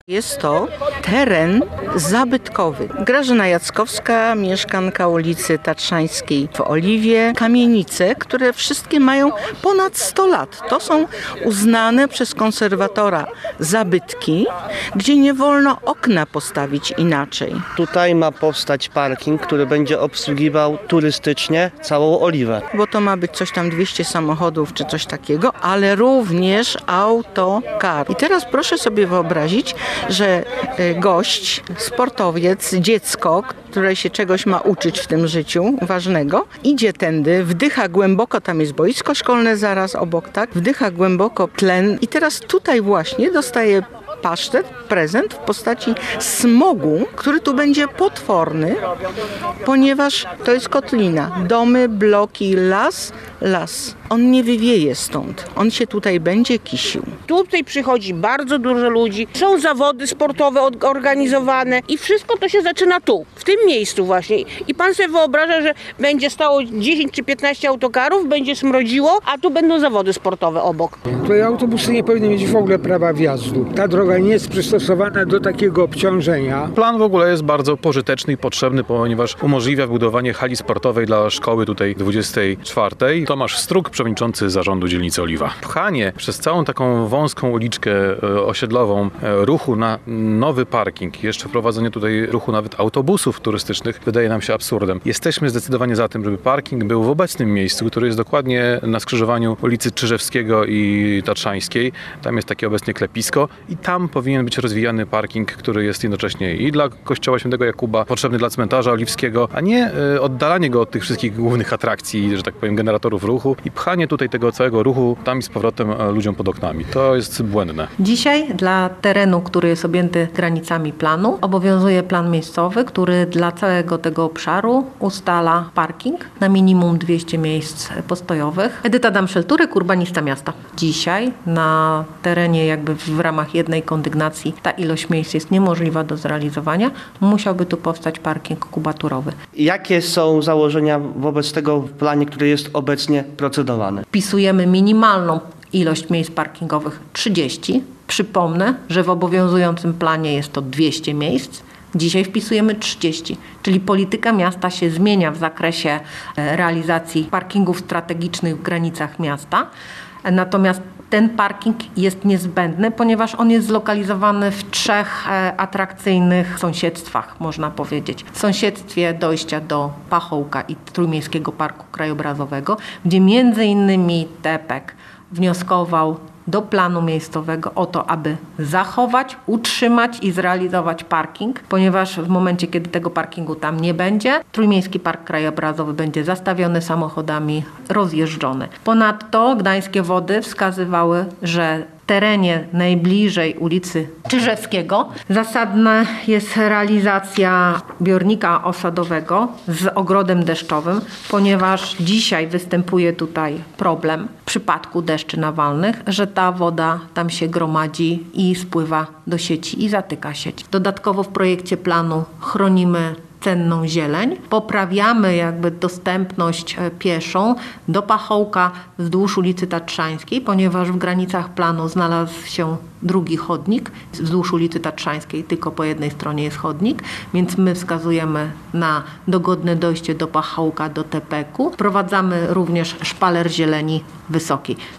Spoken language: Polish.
Jest to teren zabytkowy. Grażyna Jackowska, mieszkanka ulicy Tatrzańskiej w Oliwie. Kamienice, które wszystkie mają ponad 100 lat. To są uznane przez konserwatora zabytki, gdzie nie wolno okna postawić inaczej. Tutaj ma powstać parking, który będzie obsługiwał turystycznie całą Oliwę. Bo to ma być coś tam 200 samochodów czy coś takiego, ale również autokar. I teraz proszę sobie wyobrazić, że gość, sportowiec, dziecko, które się czegoś ma uczyć w tym życiu ważnego, idzie tędy, wdycha głęboko, tam jest boisko szkolne zaraz obok, tak? Wdycha głęboko tlen i teraz tutaj właśnie dostaje pasztet, prezent w postaci smogu, który tu będzie potworny, ponieważ to jest kotlina. Domy, bloki, las. On nie wywieje stąd. On się tutaj będzie kisił. Tutaj przychodzi bardzo dużo ludzi, są zawody sportowe organizowane i wszystko to się zaczyna tu, w tym miejscu właśnie. I pan sobie wyobraża, że będzie stało 10 czy 15 autokarów, będzie smrodziło, a tu będą zawody sportowe obok. Tutaj autobusy nie powinny mieć w ogóle prawa wjazdu. Ta droga nie jest przystosowana do takiego obciążenia. Plan w ogóle jest bardzo pożyteczny i potrzebny, ponieważ umożliwia budowanie hali sportowej dla szkoły tutaj 24. Tomasz Struk, przewodniczący zarządu dzielnicy Oliwa. Pchanie przez całą taką wąską uliczkę osiedlową ruchu na nowy parking, jeszcze wprowadzenie tutaj ruchu nawet autobusów turystycznych wydaje nam się absurdem. Jesteśmy zdecydowanie za tym, żeby parking był w obecnym miejscu, który jest dokładnie na skrzyżowaniu ulicy Czyżewskiego i Tatrzańskiej. Tam jest takie obecnie klepisko i tam powinien być rozwijany parking, który jest jednocześnie i dla kościoła Świętego Jakuba, potrzebny dla cmentarza oliwskiego, a nie oddalanie go od tych wszystkich głównych atrakcji, że tak powiem, generatorów ruchu i pchanie tutaj tego całego ruchu tam i z powrotem ludziom pod oknami. To jest błędne. Dzisiaj dla terenu, który jest objęty granicami planu, obowiązuje plan miejscowy, który dla całego tego obszaru ustala parking na minimum 200 miejsc postojowych. Edyta Damszel-Turek, urbanista miasta. Dzisiaj na terenie jakby w ramach jednej kondygnacji ta ilość miejsc jest niemożliwa do zrealizowania. Musiałby tu powstać parking kubaturowy. Jakie są założenia wobec tego w planie, który jest obecnie procedowany? Wpisujemy minimalną ilość miejsc parkingowych 30. Przypomnę, że w obowiązującym planie jest to 200 miejsc. Dzisiaj wpisujemy 30, czyli polityka miasta się zmienia w zakresie realizacji parkingów strategicznych w granicach miasta. Natomiast ten parking jest niezbędny, ponieważ on jest zlokalizowany w 3 atrakcyjnych sąsiedztwach, można powiedzieć. W sąsiedztwie dojścia do Pachołka i Trójmiejskiego Parku Krajobrazowego, gdzie między innymi TEPEK wnioskował do planu miejscowego o to, aby zachować, utrzymać i zrealizować parking, ponieważ w momencie, kiedy tego parkingu tam nie będzie, Trójmiejski Park Krajobrazowy będzie zastawiony samochodami, rozjeżdżony. Ponadto Gdańskie Wody wskazywały, że w terenie najbliżej ulicy Czyżewskiego zasadna jest realizacja zbiornika osadowego z ogrodem deszczowym, ponieważ dzisiaj występuje tutaj problem w przypadku deszczy nawalnych, że ta woda tam się gromadzi i spływa do sieci i zatyka sieć. Dodatkowo w projekcie planu chronimy cenną zieleń. Poprawiamy jakby dostępność pieszą do Pachołka wzdłuż ulicy Tatrzańskiej, ponieważ w granicach planu znalazł się drugi chodnik. Wzdłuż ulicy Tatrzańskiej tylko po jednej stronie jest chodnik, więc my wskazujemy na dogodne dojście do Pachołka, do TEPEK-u. Wprowadzamy również szpaler zieleni wysokiej.